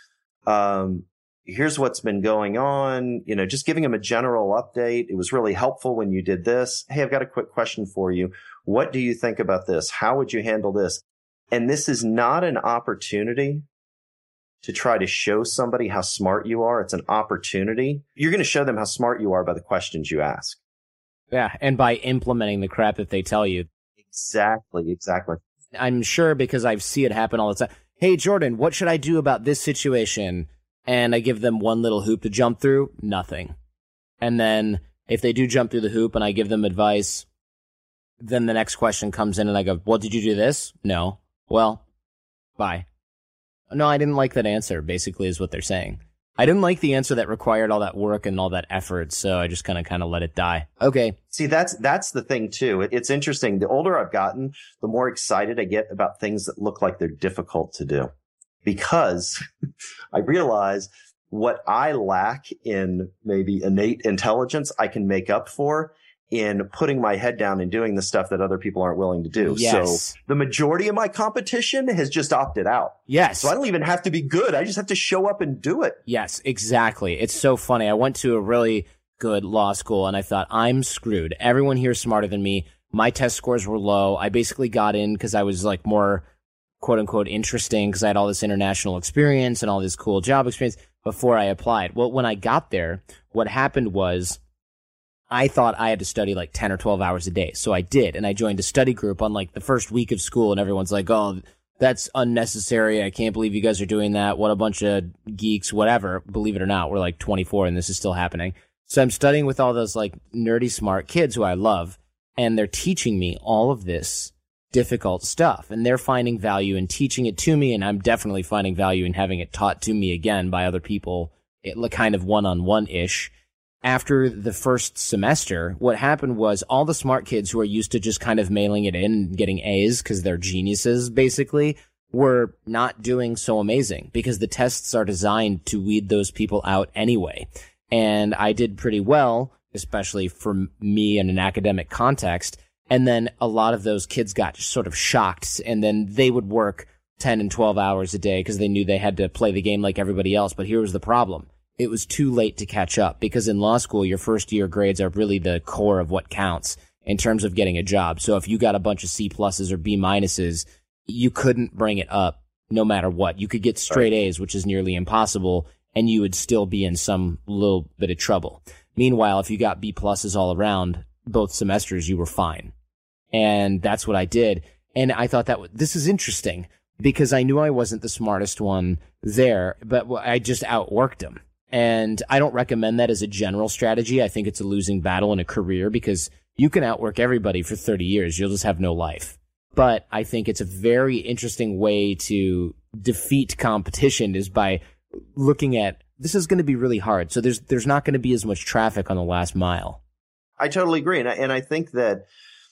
um, here's what's been going on, you know, just giving them a general update. It was really helpful when you did this. Hey, I've got a quick question for you. What do you think about this? How would you handle this? And this is not an opportunity to try to show somebody how smart you are. It's an opportunity. You're going to show them how smart you are by the questions you ask. Yeah, and by implementing the crap that they tell you. Exactly, exactly. I'm sure because I see it happen all the time. Hey, Jordan, what should I do about this situation? And I give them one little hoop to jump through, nothing. And then if they do jump through the hoop and I give them advice, then the next question comes in and I go, well, did you do this? No. Well, bye. No, I didn't like that answer, basically is what they're saying. I didn't like the answer that required all that work and all that effort, so I just kind of kind of let it die. Okay. See, that's that's the thing, too. It, it's interesting. The older I've gotten, the more excited I get about things that look like they're difficult to do. Because I realize what I lack in maybe innate intelligence, I can make up for in putting my head down and doing the stuff that other people aren't willing to do. Yes. So the majority of my competition has just opted out. Yes. So I don't even have to be good. I just have to show up and do it. Yes, exactly. It's so funny. I went to a really good law school and I thought, I'm screwed. Everyone here is smarter than me. My test scores were low. I basically got in because I was like more quote unquote interesting because I had all this international experience and all this cool job experience before I applied. Well, when I got there, what happened was I thought I had to study like ten or twelve hours a day. So I did. And I joined a study group on like the first week of school and everyone's like, oh, that's unnecessary. I can't believe you guys are doing that. What a bunch of geeks, whatever. Believe it or not, we're like twenty-four and this is still happening. So I'm studying with all those like nerdy smart kids who I love and they're teaching me all of this difficult stuff and they're finding value in teaching it to me. And I'm definitely finding value in having it taught to me again by other people, it kind of one-on-one ish. After the first semester, what happened was all the smart kids who are used to just kind of mailing it in and getting A's because they're geniuses, basically, were not doing so amazing because the tests are designed to weed those people out anyway. And I did pretty well, especially for me in an academic context. And then a lot of those kids got sort of shocked and then they would work ten and twelve hours a day because they knew they had to play the game like everybody else. But here was the problem. It was too late to catch up because in law school, your first year grades are really the core of what counts in terms of getting a job. So if you got a bunch of C pluses or B minuses, you couldn't bring it up no matter what. You could get straight A's, which is nearly impossible, and you would still be in some little bit of trouble. Meanwhile, if you got B pluses all around both semesters, you were fine. And that's what I did. And I thought that this is interesting because I knew I wasn't the smartest one there, but I just outworked them. And I don't recommend that as a general strategy. I think it's a losing battle in a career because you can outwork everybody for thirty years. You'll just have no life. But I think it's a very interesting way to defeat competition is by looking at this is going to be really hard. So there's there's not going to be as much traffic on the last mile. I totally agree. And I, and I think that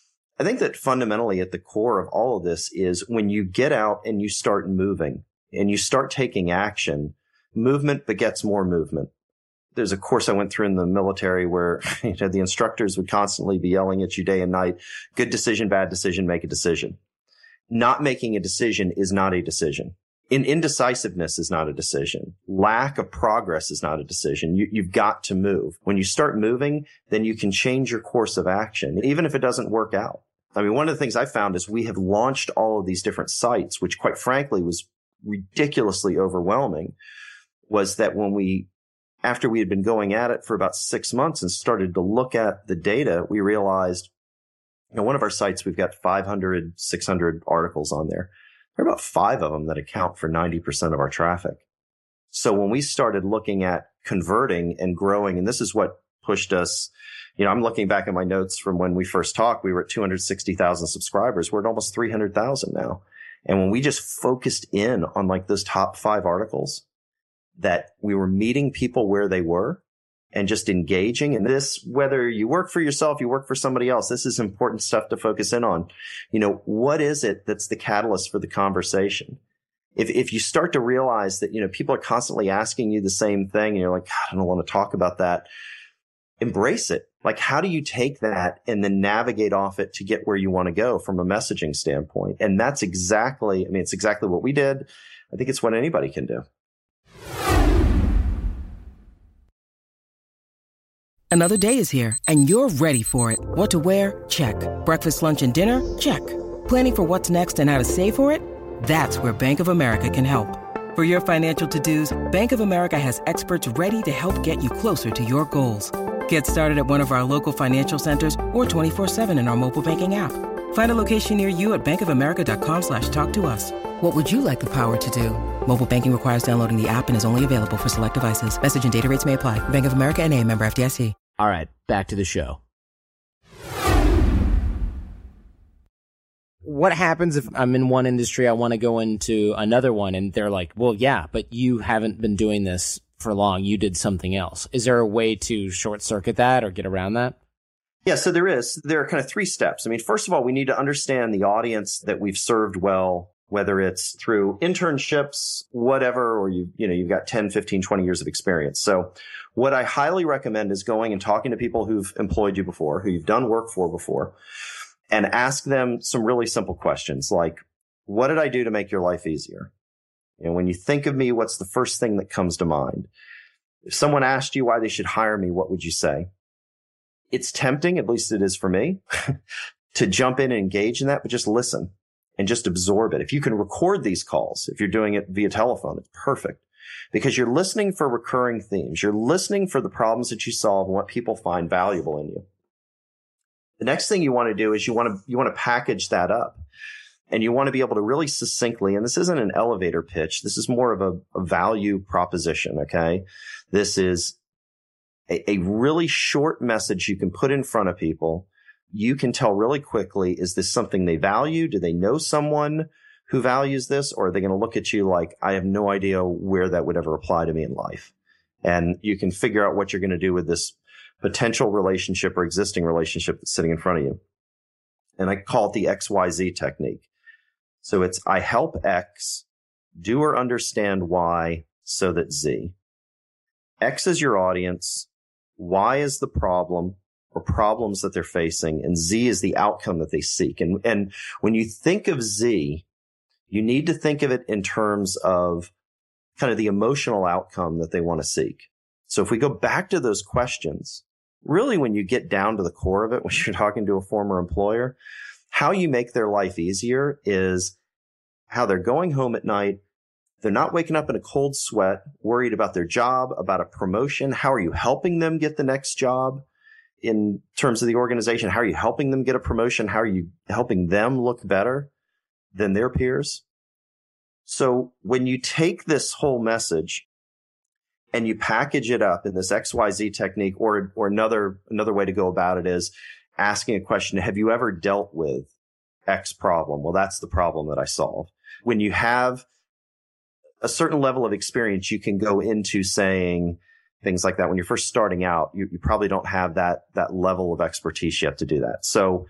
I think that fundamentally at the core of all of this is when you get out and you start moving and you start taking action, movement begets more movement. There's a course I went through in the military where you know, the instructors would constantly be yelling at you day and night, good decision, bad decision, make a decision. Not making a decision is not a decision. In indecisiveness is not a decision. Lack of progress is not a decision. You, you've got to move. When you start moving, then you can change your course of action, even if it doesn't work out. I mean, one of the things I found is we have launched all of these different sites, which quite frankly was ridiculously overwhelming, was that when we, after we had been going at it for about six months and started to look at the data, we realized, you know, one of our sites, we've got five hundred, six hundred articles on there. There are about five of them that account for ninety percent of our traffic. So when we started looking at converting and growing, and this is what pushed us, you know, I'm looking back at my notes from when we first talked, we were at two hundred sixty thousand subscribers. We're at almost three hundred thousand now. And when we just focused in on like those top five articles, that we were meeting people where they were and just engaging in this, whether you work for yourself, you work for somebody else, this is important stuff to focus in on. You know, what is it that's the catalyst for the conversation? If if you start to realize that, you know, people are constantly asking you the same thing and you're like, God, I don't want to talk about that. Embrace it. Like, how do you take that and then navigate off it to get where you want to go from a messaging standpoint? And that's exactly, I mean, it's exactly what we did. I think it's what anybody can do. Another day is here, and you're ready for it. What to wear? Check. Breakfast, lunch, and dinner? Check. Planning for what's next and how to save for it? That's where Bank of America can help. For your financial to-dos, Bank of America has experts ready to help get you closer to your goals. Get started at one of our local financial centers or twenty-four seven in our mobile banking app. Find a location near you at bankofamerica.com slash talk to us. What would you like the power to do? Mobile banking requires downloading the app and is only available for select devices. Message and data rates may apply. Bank of America N A, member F D I C. All right, back to the show. What happens if I'm in one industry, I want to go into another one, and they're like, well, yeah, but you haven't been doing this for long. You did something else. Is there a way to short circuit that or get around that? Yeah, so there is. There are kind of three steps. I mean, first of all, we need to understand the audience that we've served well, whether it's through internships, whatever, or you, you know, you've got ten, fifteen, twenty years of experience. So what I highly recommend is going and talking to people who've employed you before, who you've done work for before, and ask them some really simple questions like, what did I do to make your life easier? You know, when you think of me, what's the first thing that comes to mind? If someone asked you why they should hire me, what would you say? It's tempting, at least it is for me, to jump in and engage in that, but just listen and just absorb it. If you can record these calls, if you're doing it via telephone, it's perfect because you're listening for recurring themes. You're listening for the problems that you solve and what people find valuable in you. The next thing you want to do is you want to, you want to package that up and you want to be able to really succinctly, and this isn't an elevator pitch. This is more of a, a value proposition. Okay. This is A, a really short message you can put in front of people. You can tell really quickly, is this something they value? Do they know someone who values this? Or are they going to look at you like, I have no idea where that would ever apply to me in life? And you can figure out what you're going to do with this potential relationship or existing relationship that's sitting in front of you. And I call it the X Y Z technique. So it's, I help X do or understand Y so that Z. X is your audience. Y is the problem or problems that they're facing, and Z is the outcome that they seek. And, and when you think of Z, you need to think of it in terms of kind of the emotional outcome that they want to seek. So if we go back to those questions, really when you get down to the core of it, when you're talking to a former employer, how you make their life easier is how they're going home at night. They're not waking up in a cold sweat, worried about their job, about a promotion. How are you helping them get the next job in terms of the organization? How are you helping them get a promotion? How are you helping them look better than their peers? So when you take this whole message and you package it up in this X Y Z technique, or, or another, another way to go about it is asking a question, have you ever dealt with X problem? Well, that's the problem that I solve. When you have a certain level of experience, you can go into saying things like that. When you're first starting out, you, you probably don't have that, that level of expertise yet to do that. So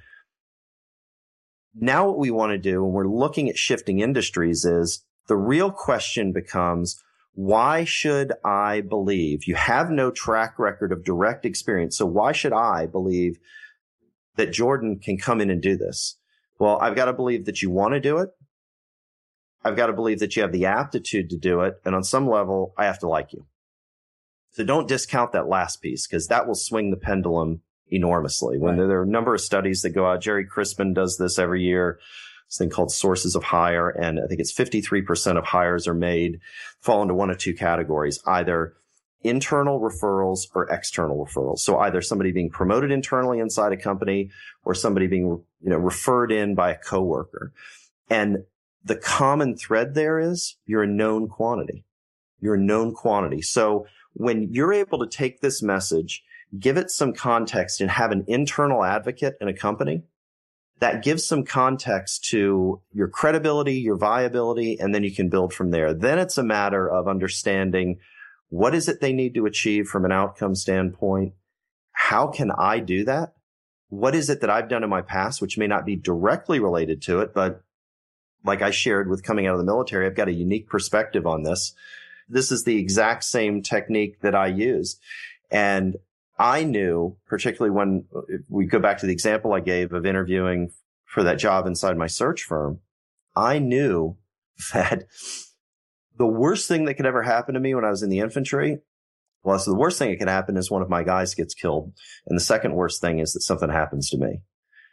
now what we want to do when we're looking at shifting industries is the real question becomes, why should I believe? You have no track record of direct experience. So why should I believe that Jordan can come in and do this? Well, I've got to believe that you want to do it. I've got to believe that you have the aptitude to do it. And on some level, I have to like you. So don't discount that last piece because that will swing the pendulum enormously. When right. there, there are a number of studies that go out, Jerry Crispin does this every year, this thing called Sources of Hire. And I think it's fifty-three percent of hires are made, fall into one of two categories, either internal referrals or external referrals. So either somebody being promoted internally inside a company or somebody being, you know, referred in by a coworker. And the common thread there is you're a known quantity. You're a known quantity. So when you're able to take this message, give it some context and have an internal advocate in a company, that gives some context to your credibility, your viability, and then you can build from there. Then it's a matter of understanding what is it they need to achieve from an outcome standpoint? How can I do that? What is it that I've done in my past, which may not be directly related to it, but like I shared with coming out of the military, I've got a unique perspective on this. This is the exact same technique that I use. And I knew, particularly when we go back to the example I gave of interviewing for that job inside my search firm, I knew that the worst thing that could ever happen to me when I was in the infantry, well, so the worst thing that could happen is one of my guys gets killed. And the second worst thing is that something happens to me.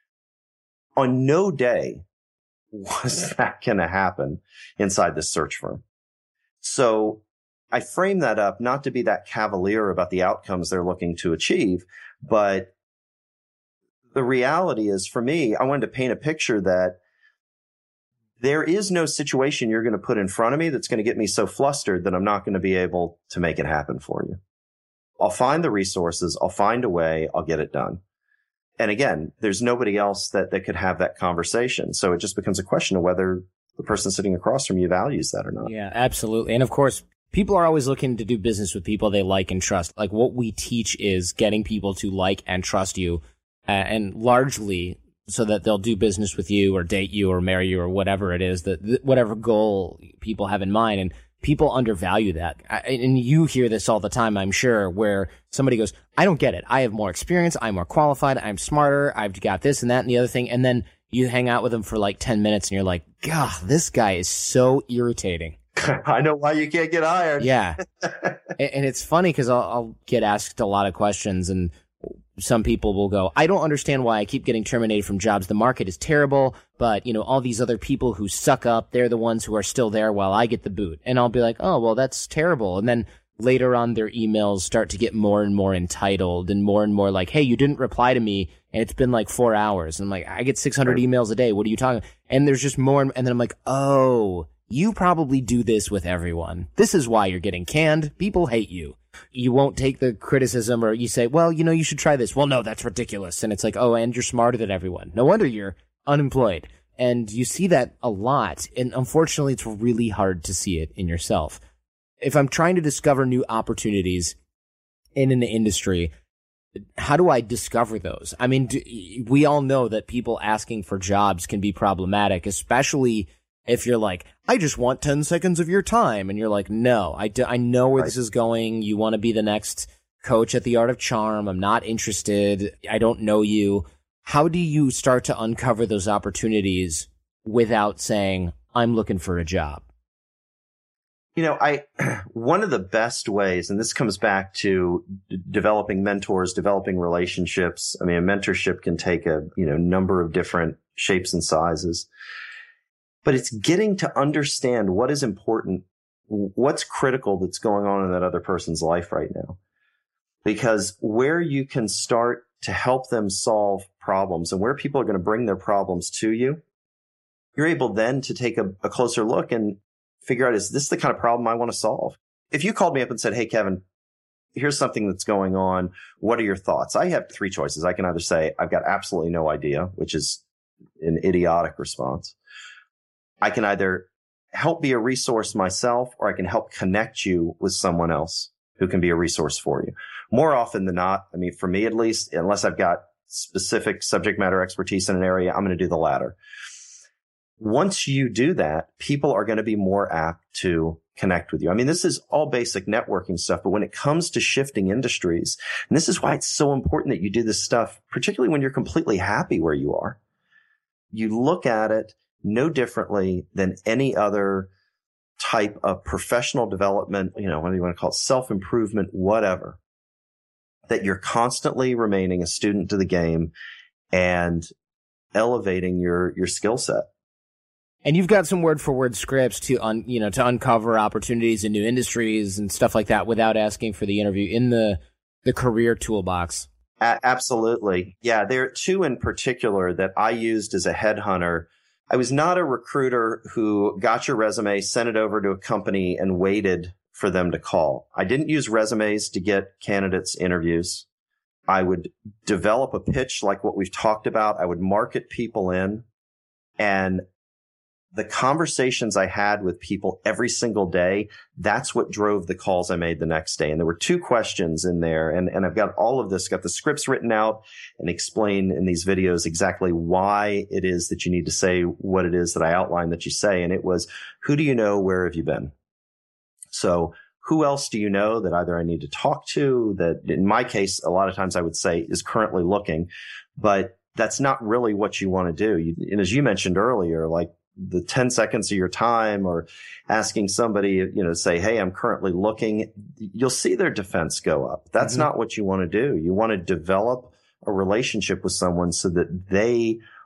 On no day was that going to happen inside this search firm. So I frame that up not to be that cavalier about the outcomes they're looking to achieve, but the reality is, for me, I wanted to paint a picture that there is no situation you're going to put in front of me that's going to get me so flustered that I'm not going to be able to make it happen for you. I'll find the resources. I'll find a way. I'll get it done. And again, there's nobody else that, that could have that conversation. So it just becomes a question of whether the person sitting across from you values that or not. Yeah, absolutely. And of course, people are always looking to do business with people they like and trust. Like, what we teach is getting people to like and trust you, uh, and largely so that they'll do business with you or date you or marry you or whatever it is, that th- whatever goal people have in mind. And people undervalue that. I, and you hear this all the time, I'm sure, where somebody goes, I don't get it. I have more experience. I'm more qualified. I'm smarter. I've got this and that and the other thing. And then you hang out with them for like ten minutes and you're like, God, this guy is so irritating. I know why you can't get hired. Yeah. And it's funny because I'll, I'll get asked a lot of questions, and some people will go, I don't understand why I keep getting terminated from jobs. The market is terrible, but, you know, all these other people who suck up, they're the ones who are still there while I get the boot. And I'll be like, oh, well, that's terrible. And then later on, their emails start to get more and more entitled and more and more like, hey, you didn't reply to me, and it's been like four hours. And I'm like, I get six hundred emails a day. What are you talking about? And there's just more. And then I'm like, oh, you probably do this with everyone. This is why you're getting canned. People hate you. You won't take the criticism, or you say, well, you know, you should try this. Well, no, that's ridiculous. And it's like, oh, and you're smarter than everyone. No wonder you're unemployed. And you see that a lot. And unfortunately, it's really hard to see it in yourself. If I'm trying to discover new opportunities in an industry, how do I discover those? I mean, do, we all know that people asking for jobs can be problematic, especially if you're like, I just want ten seconds of your time. And you're like, no, I, do, I know where right. this is going. You want to be the next coach at the Art of Charm. I'm not interested. I don't know you. How do you start to uncover those opportunities without saying, I'm looking for a job? You know, I, one of the best ways, and this comes back to d- developing mentors, developing relationships. I mean, a mentorship can take a, you know, number of different shapes and sizes. But it's getting to understand what is important, what's critical that's going on in that other person's life right now. Because where you can start to help them solve problems and where people are going to bring their problems to you, you're able then to take a, a closer look and figure out, is this the kind of problem I want to solve? If you called me up and said, hey, Kevin, here's something that's going on. What are your thoughts? I have three choices. I can either say, I've got absolutely no idea, which is an idiotic response. I can either help be a resource myself, or I can help connect you with someone else who can be a resource for you. More often than not, I mean, for me at least, unless I've got specific subject matter expertise in an area, I'm going to do the latter. Once you do that, people are going to be more apt to connect with you. I mean, this is all basic networking stuff, but when it comes to shifting industries, and this is why it's so important that you do this stuff, particularly when you're completely happy where you are, you look at it no differently than any other type of professional development, you know, what do you want to call it, self-improvement, whatever, that you're constantly remaining a student to the game and elevating your, your skill set. And you've got some word for word scripts to, un, you know, to uncover opportunities in new industries and stuff like that without asking for the interview in the, the career toolbox. A- absolutely. Yeah. There are two in particular that I used as a headhunter. I was not a recruiter who got your resume, sent it over to a company, and waited for them to call. I didn't use resumes to get candidates interviews. I would develop a pitch like what we've talked about. I would market people in, and the conversations I had with people every single day, that's what drove the calls I made the next day. And there were two questions in there. And, and I've got all of this, got the scripts written out and explain in these videos exactly why it is that you need to say what it is that I outlined that you say. And it was, who do you know? Where have you been? So who else do you know that either I need to talk to, that in my case, a lot of times I would say is currently looking, but that's not really what you want to do. You, and as you mentioned earlier, like, the ten seconds of your time, or asking somebody, you know, say, hey, I'm currently looking, you'll see their defense go up. That's mm-hmm. not what you want to do. You want to develop a relationship with someone so that they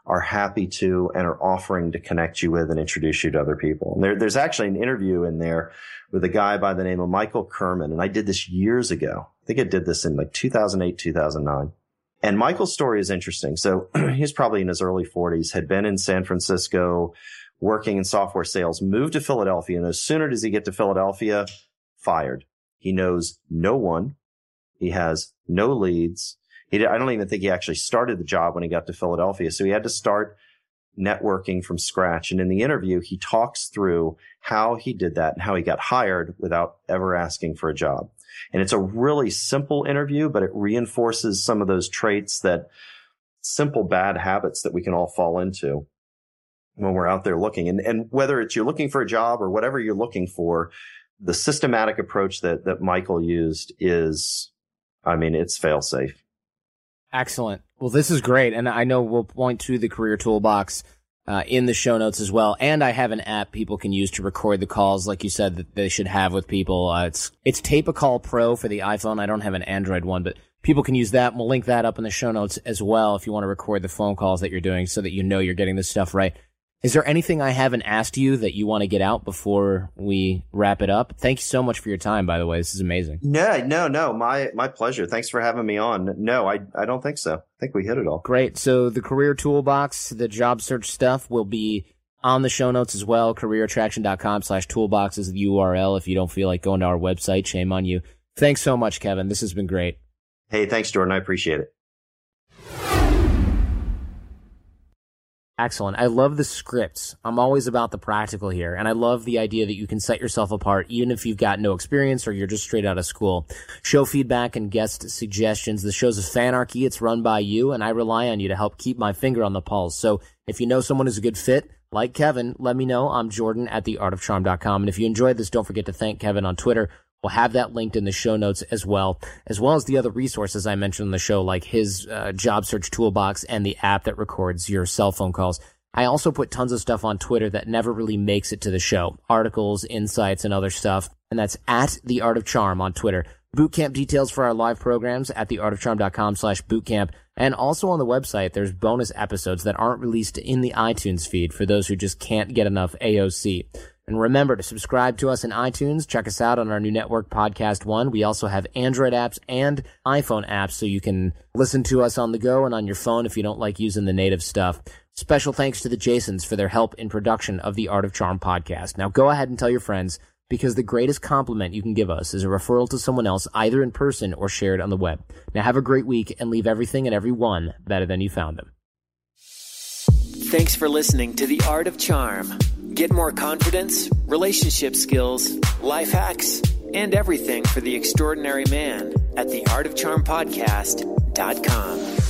are happy to and are offering to connect you with and introduce you to other people. And there, there's actually an interview in there with a guy by the name of Michael Kerman. And I did this years ago. I think I did this in like two thousand eight, two thousand nine. And Michael's story is interesting. So he's probably in his early forties, had been in San Francisco working in software sales, moved to Philadelphia. And no sooner does he get to Philadelphia, fired. He knows no one. He has no leads. He did, I don't even think he actually started the job when he got to Philadelphia. So he had to start networking from scratch. And in the interview, he talks through how he did that and how he got hired without ever asking for a job. And it's a really simple interview, but it reinforces some of those traits, that simple bad habits that we can all fall into when we're out there looking. And, and whether it's you're looking for a job or whatever you're looking for, the systematic approach that, that Michael used is, I mean, it's fail safe. Excellent. Well, this is great. And I know we'll point to the Career Toolbox uh, in the show notes as well. And I have an app people can use to record the calls, like you said, that they should have with people. Uh, it's it's Tape a Call Pro for the iPhone. I don't have an Android one, but people can use that. We'll link that up in the show notes as well if you want to record the phone calls that you're doing so that you know you're getting this stuff right. Is there anything I haven't asked you that you want to get out before we wrap it up? Thank you so much for your time, by the way. This is amazing. No, no, no. My my pleasure. Thanks for having me on. No, I, I don't think so. I think we hit it all. Great. So the Career Toolbox, the job search stuff will be on the show notes as well. career attraction dot com slash toolbox is the U R L. If you don't feel like going to our website, shame on you. Thanks so much, Kevin. This has been great. Hey, thanks, Jordan. I appreciate it. Excellent. I love the scripts. I'm always about the practical here, and I love the idea that you can set yourself apart even if you've got no experience or you're just straight out of school. Show feedback and guest suggestions. The show's a fanarchy. It's run by you, and I rely on you to help keep my finger on the pulse. So if you know someone who's a good fit, like Kevin, let me know. I'm Jordan at the art of charm dot com. And if you enjoyed this, don't forget to thank Kevin on Twitter. We'll have that linked in the show notes as well, as well as the other resources I mentioned on the show, like his uh, job search toolbox and the app that records your cell phone calls. I also put tons of stuff on Twitter that never really makes it to the show, articles, insights, and other stuff. And that's at The Art of Charm on Twitter. Bootcamp details for our live programs at the art of charm dot com slash bootcamp. And also on the website, there's bonus episodes that aren't released in the iTunes feed for those who just can't get enough A O C. And remember to subscribe to us in iTunes. Check us out on our new network, Podcast One. We also have Android apps and iPhone apps, so you can listen to us on the go and on your phone if you don't like using the native stuff. Special thanks to the Jasons for their help in production of the Art of Charm podcast. Now go ahead and tell your friends, because the greatest compliment you can give us is a referral to someone else, either in person or shared on the web. Now have a great week and leave everything and everyone better than you found them. Thanks for listening to The Art of Charm. Get more confidence, relationship skills, life hacks, and everything for the extraordinary man at the art of charm podcast dot com.